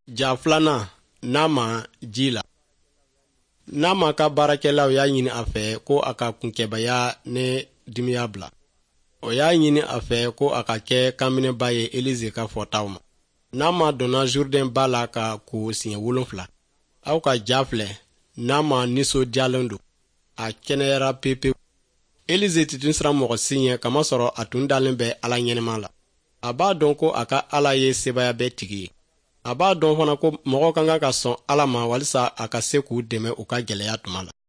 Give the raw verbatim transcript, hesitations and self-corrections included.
Ja filanan Naama ji la. Naama ka baarakɛlaw y'a ɲini a fɛ ko a ka kunkɛbaya ne dimiya bila. O y'a ɲini a fɛ ko a ka kɛ kanminɛba ye Elize ka fɔtaw ma. Naama donna Jourdain ba la ka ko siɲɛ wolonfila. Aw ka ja filɛ, Naama nisɔndiyalen don. A kɛnɛyara pepewu. Elize tɛ tun siran mɔgɔ si ɲɛ kamasɔrɔ a tun dalen bɛ Ala ɲɛnɛma la. A b'a dɔn ko a ka Ala ye sebaya bɛɛ tigi ye. A b'a dɔn fana ko mɔgɔ kan ka sɔn Ala ma walisa a ka se k'u dɛmɛ u ka gɛlɛya tuma la.